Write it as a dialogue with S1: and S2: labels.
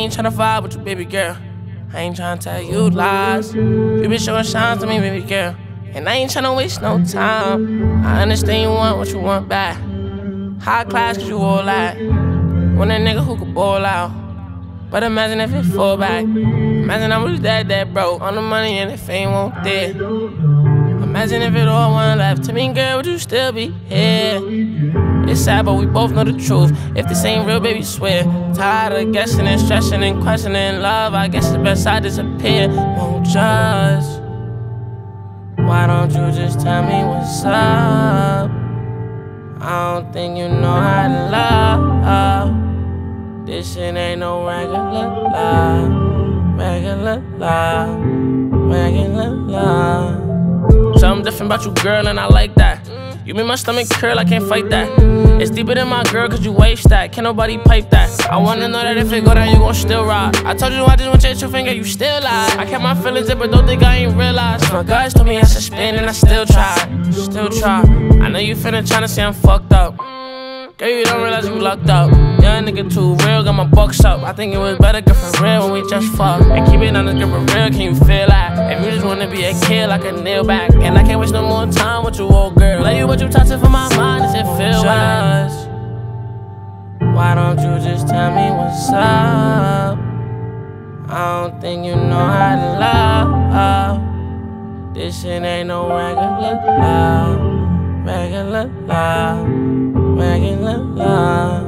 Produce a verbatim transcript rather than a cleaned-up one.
S1: ain't tryna vibe with you, baby girl. I ain't tryna tell you lies. You been showing signs to me, baby girl. And I ain't tryna waste no time. I understand you want what you want back. High class cause you all that. Want a nigga who could ball out. But imagine if it fall back. Imagine I was dead, dead broke. On the money and the fame won't there. Imagine if it all went left. To me, girl, would you still be here? It's sad, but we both know the truth. If this ain't real, baby, swear. Tired of guessing and stressing and questioning love. I guess it's best I disappear. Won't judge. Why don't you just tell me what's up? I don't think you know how to love. This shit ain't no regular love. Regular love. Regular love. Something different about you, girl, and I like that. You make my stomach curl, I can't fight that. It's deeper than my girl, cause you waste that. Can't nobody pipe that. I wanna know that if it go down, you gon' still ride. I told you I just want your two finger, you still lie. I kept my feelings in, but don't think I ain't realized. My guys told me I should spin, and I still try. Still try. I know you finna tryna say I'm fucked up. Girl, you don't realize you locked up. Young nigga too real, got my bucks up. I think it was better good for real when we just fuck. And keep it on the good for real, can you feel that? If you just wanna be a kid, I can kneel back. And I can't waste no more time with you, old girl. Love you, what you touching for my mind, does it feel right? Why don't you just tell me what's up? I don't think you know how to love. This shit ain't no regular love. Regular love. Regular love.